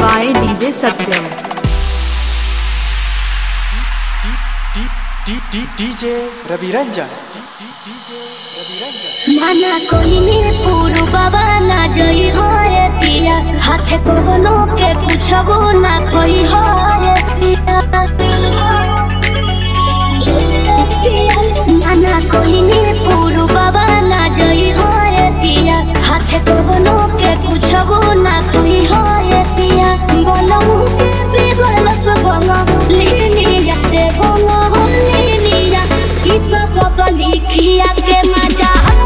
by DJ Satyam. DJ Ravi Ranjan. माना कोई ने पूरू बाबा ना जई हो रे पिया हाथे कोवनो के कुछबो ना खोई हो रे पिया माना कोई ने पूरू बाबा ना जई हो रे पिया हाथे कोवनो के कुछबो ना खोई हो रे पिया बोलो के बेबल सबंगा लेनी जाते बोलो लेनी जा चित्त पगली खिया के मजा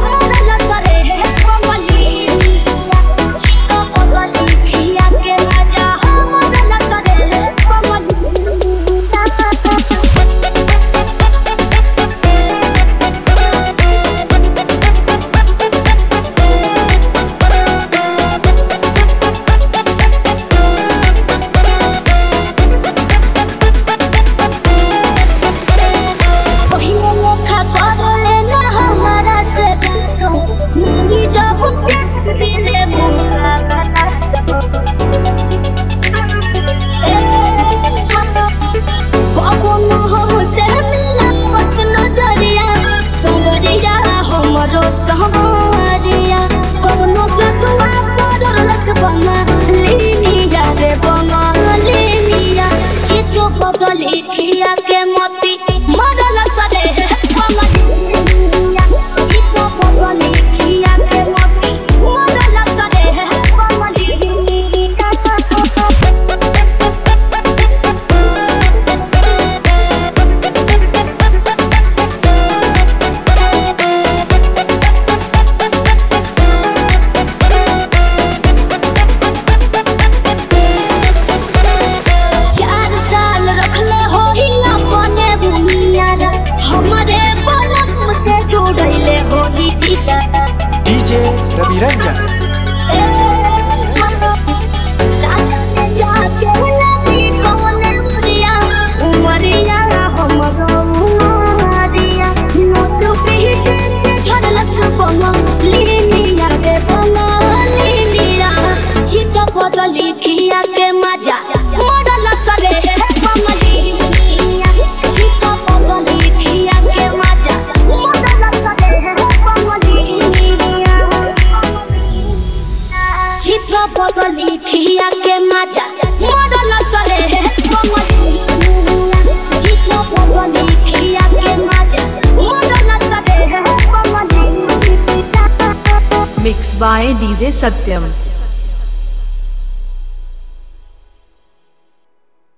सहरिया कोनो जतुआ पर लस बंगा लेनी जा रे बंगा लेनी जा चित्तो पगली खिया के मोती मरल सरे बंगा लेनिया चित्तो पगली खिया के मोती मरल सरे बंगा लेनिया DJ Ravi Ranjan. बदली खिया के मजा मॉडल सरे बंगलिया चित्त बदली खिया के मजा मॉडल सरे बंगलिया चित्त बदली खिया के मजा मॉडल सरे बंगलिया चित्त बदली खिया के मजा मॉडल सरे बंगलिया Mixed by DJ Satyam.